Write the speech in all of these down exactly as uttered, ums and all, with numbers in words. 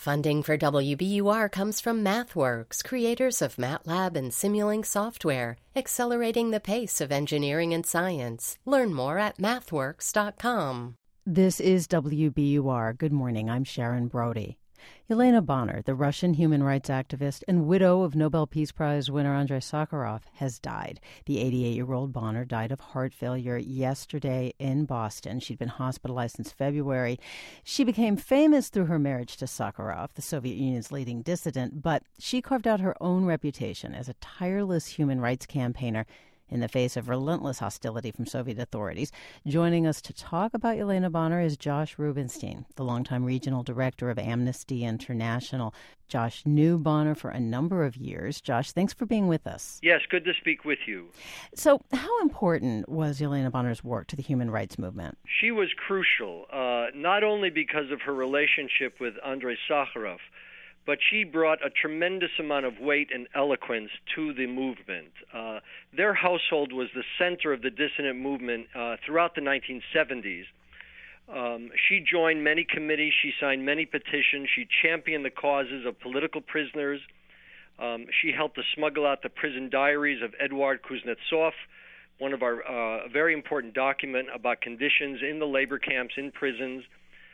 Funding for W B U R comes from MathWorks, creators of MATLAB and Simulink software, accelerating the pace of engineering and science. Learn more at mathworks dot com. This is W B U R. Good morning. I'm Sharon Brody. Yelena Bonner, the Russian human rights activist and widow of Nobel Peace Prize winner Andrei Sakharov, has died. The eighty-eight-year-old Bonner died of heart failure yesterday in Boston. She'd been hospitalized since February. She became famous through her marriage to Sakharov, the Soviet Union's leading dissident, but she carved out her own reputation as a tireless human rights campaigner in the face of relentless hostility from Soviet authorities. Joining us to talk about Yelena Bonner is Josh Rubinstein, the longtime regional director of Amnesty International. Josh knew Bonner for a number of years. Josh, thanks for being with us. Yes, good to speak with you. So how important was Yelena Bonner's work to the human rights movement? She was crucial, uh, not only because of her relationship with Andrei Sakharov, but she brought a tremendous amount of weight and eloquence to the movement. Uh, their household was the center of the dissident movement uh, throughout the nineteen seventies. Um, she joined many committees, she signed many petitions, she championed the causes of political prisoners. Um, she helped to smuggle out the prison diaries of Eduard Kuznetsov, one of our uh, very important document about conditions in the labor camps, in prisons.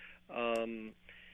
Um,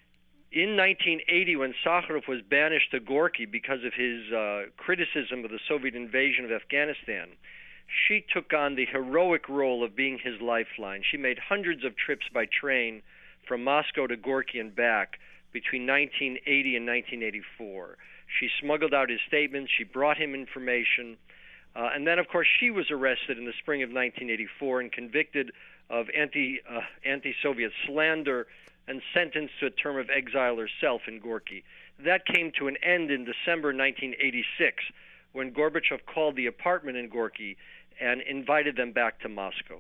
In nineteen eighty, when Sakharov was banished to Gorky because of his uh, criticism of the Soviet invasion of Afghanistan, she took on the heroic role of being his lifeline. She made hundreds of trips by train from Moscow to Gorky and back between nineteen eighty and nineteen eighty-four. She smuggled out his statements. She brought him information. Uh, and then, of course, she was arrested in the spring of nineteen eighty-four and convicted of anti, uh, anti-Soviet slander and sentenced to a term of exile herself in Gorky. That came to an end in December nineteen eighty-six, when Gorbachev called the apartment in Gorky and invited them back to Moscow.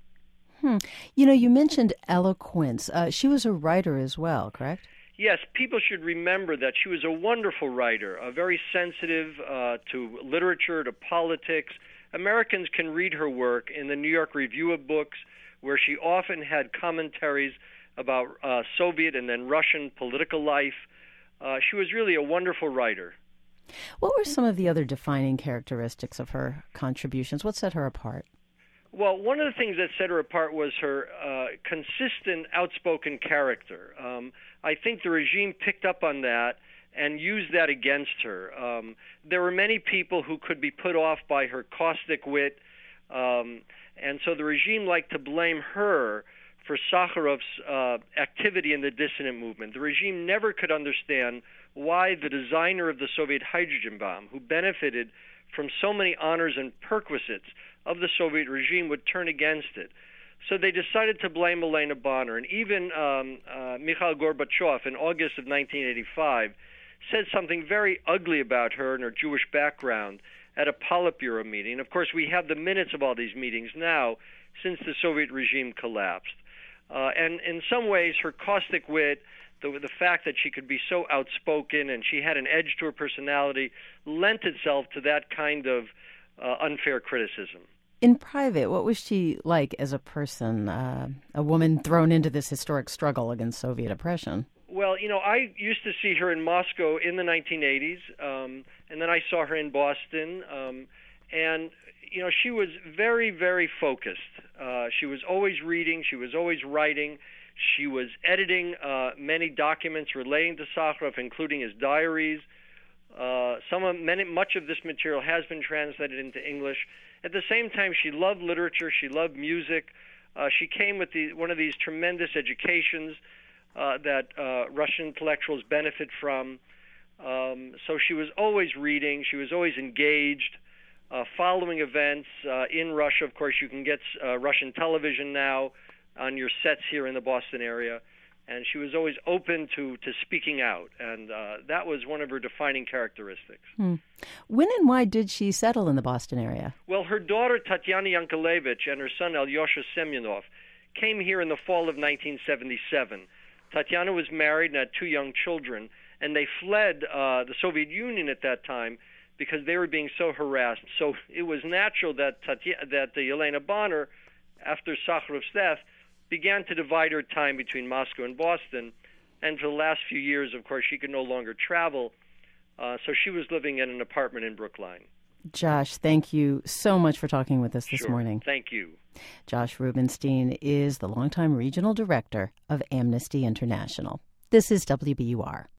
Hmm. You know, you mentioned eloquence. Uh, she was a writer as well, correct? Yes, people should remember that she was a wonderful writer, uh, very sensitive uh, to literature, to politics. Americans can read her work in the New York Review of Books, where she often had commentaries about uh, Soviet and then Russian political life. Uh, she was really a wonderful writer. What were some of the other defining characteristics of her contributions? What set her apart? Well, one of the things that set her apart was her uh, consistent, outspoken character. Um, I think the regime picked up on that and used that against her. Um, there were many people who could be put off by her caustic wit, um, and so the regime liked to blame her for Sakharov's uh, activity in the dissident movement. The regime never could understand why the designer of the Soviet hydrogen bomb, who benefited from so many honors and perquisites of the Soviet regime, would turn against it. So they decided to blame Yelena Bonner. And even um, uh, Mikhail Gorbachev, in August of nineteen eighty-five, said something very ugly about her and her Jewish background at a Politburo meeting. Of course, we have the minutes of all these meetings now since the Soviet regime collapsed. Uh, and in some ways, her caustic wit, the, the fact that she could be so outspoken and she had an edge to her personality, lent itself to that kind of uh, unfair criticism. In private, what was she like as a person, uh, a woman thrown into this historic struggle against Soviet oppression? Well, you know, I used to see her in Moscow in the nineteen eighties, um, and then I saw her in Boston, um, and you know, she was very, very focused. Uh, she was always reading. She was always writing. She was editing uh, many documents relating to Sakharov, including his diaries. Uh, some of many, much of this material has been translated into English. At the same time, she loved literature. She loved music. Uh, she came with the, one of these tremendous educations uh, that uh, Russian intellectuals benefit from. Um, so she was always reading. She was always engaged. Uh, following events uh, in Russia. Of course, you can get uh, Russian television now on your sets here in the Boston area. And she was always open to, to speaking out. And uh, that was one of her defining characteristics. Hmm. When and why did she settle in the Boston area? Well, her daughter, Tatiana Yankelevich, and her son, Alyosha Semyonov, came here in the fall of nineteen seventy-seven. Tatiana was married and had two young children. And they fled uh, the Soviet Union at that time because they were being so harassed. So it was natural that Tatia, that the Yelena Bonner, after Sakharov's death, began to divide her time between Moscow and Boston. And for the last few years, of course, she could no longer travel, uh, so she was living in an apartment in Brookline. Josh, thank you so much for talking with us this Sure. morning. Thank you. Josh Rubenstein is the longtime regional director of Amnesty International. This is W B U R.